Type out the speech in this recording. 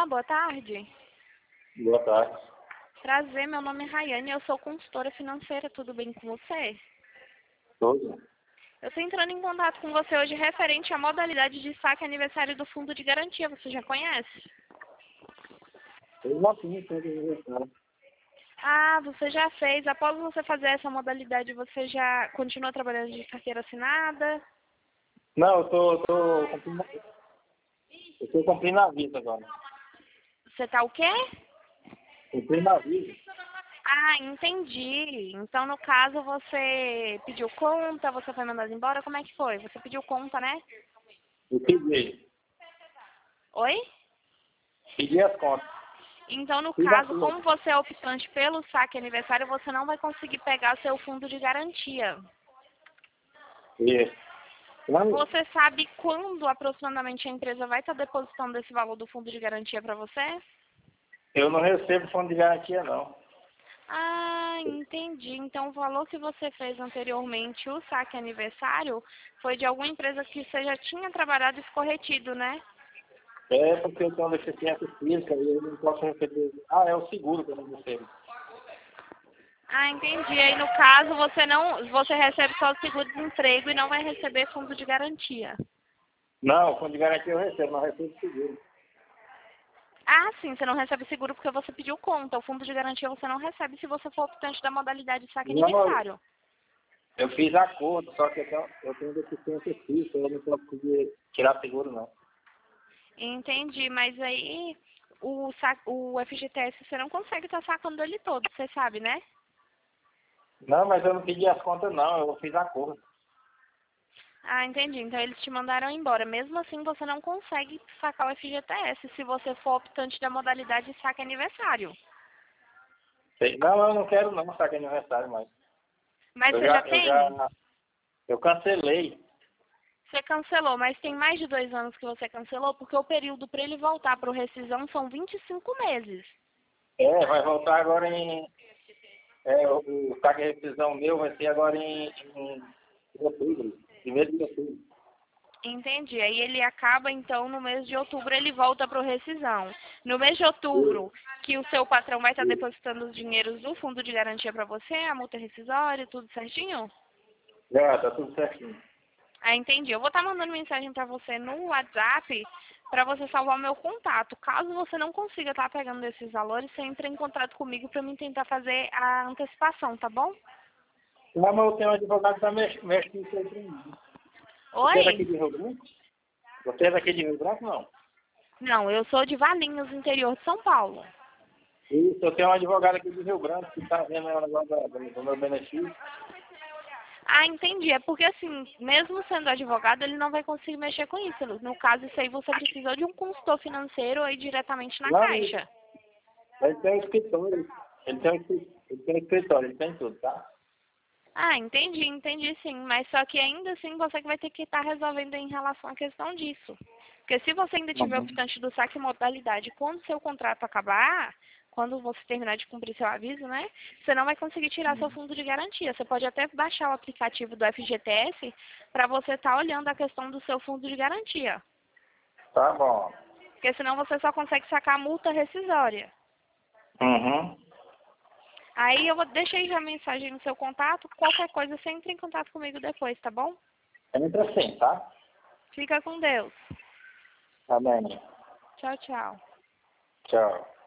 Olá, boa tarde. Boa tarde. Prazer, meu nome é Rayane, eu sou consultora financeira, tudo bem com você? Tudo? Eu estou entrando em contato com você hoje referente à modalidade de saque aniversário do Fundo de Garantia, você já conhece? Eu já fiz todo aniversário. Ah, você já fez. Após você fazer essa modalidade, você já continua trabalhando de carteira assinada? Não, eu tô cumprindo a vida agora. Você tá o quê? Cumprindo a vida. Ah, entendi. Então, no caso, você pediu conta, você foi mandado embora, como é que foi? Você pediu conta, né? Eu pedi. Oi? Pedi as contas. Então, no Fiz a caso, tua. como você é optante pelo saque aniversário, você não vai conseguir pegar seu fundo de garantia. Isso. Não, Você sabe quando aproximadamente a empresa vai estar depositando esse valor do fundo de garantia para você? eu não recebo fundo de garantia, não. Ah, entendi. Então, o valor que você fez anteriormente, o saque aniversário, foi de alguma empresa que você já tinha trabalhado e ficou retido, né? É porque eu tenho uma deficiência física e eu não posso receber. Ah, é o seguro que eu não recebo. Ah, entendi. Aí, no caso, você recebe só o seguro-desemprego e não vai receber fundo de garantia. Não, fundo de garantia eu recebo, não recebo seguro. Ah, sim, você não recebe seguro porque você pediu conta. O fundo de garantia você não recebe se você for optante da modalidade de saque Não, aniversário. eu fiz acordo, só que eu tenho deficiência física, eu não posso conseguir tirar seguro, não. Entendi, mas aí o FGTS você não consegue estar sacando ele todo, você sabe, né? Não, mas eu não pedi as contas, não, eu fiz acordo. Ah, entendi. Então eles te mandaram embora. Mesmo assim, você não consegue sacar o FGTS se você for optante da modalidade de saque aniversário. Não, eu não quero não sacar aniversário mais. Mas Eu você já já, eu tem? já, eu cancelei. Você cancelou, mas tem mais de 2 anos que você cancelou, porque o período para ele voltar para o rescisão são 25 meses. Vai voltar agora o saque de rescisão meu vai ser agora em outubro, 1º de outubro. Entendi. Aí ele acaba, então, no mês de outubro, ele volta para o rescisão. No mês de outubro, que o seu patrão vai estar depositando os dinheiros do fundo de garantia para você, a multa rescisória, tudo certinho? Já, tá tudo certinho. Ah, entendi. Eu vou estar mandando mensagem para você no WhatsApp para você salvar o meu contato. Caso você não consiga estar pegando esses valores, você entra em contato comigo para mim tentar fazer a antecipação, tá bom? Não, mas eu tenho um advogado que tá mexe com isso aí pra mim. Você é daqui Oi? de Rio Branco? Você é daqui de Rio Branco, não? Não, eu sou de Valinhos, interior de São Paulo. Isso, eu tenho um advogado aqui de Rio Branco que tá vendo o negócio do meu benefício. Ah, entendi. É porque, assim, mesmo sendo advogado, ele não vai conseguir mexer com isso. No caso, isso aí você precisou de um consultor financeiro aí diretamente na Não, Caixa. ele tem um escritório. Ele tem um escritório, ele tem tudo, tá? Ah, entendi sim. Mas só que ainda assim você que vai ter que estar resolvendo em relação à questão disso. Porque se você ainda tiver Uhum. optante do saque modalidade, quando seu contrato acabar, quando você terminar de cumprir seu aviso, né? Você não vai conseguir tirar seu fundo de garantia. Você pode até baixar o aplicativo do FGTS para você estar olhando a questão do seu fundo de garantia. Tá bom. Porque senão você só consegue sacar a multa rescisória. Uhum. Aí eu vou deixar aí já a mensagem no seu contato. Qualquer coisa, você entra em contato comigo depois, tá bom? Entra assim, tá? Fica com Deus. Tá bem. Tchau, tchau. Tchau.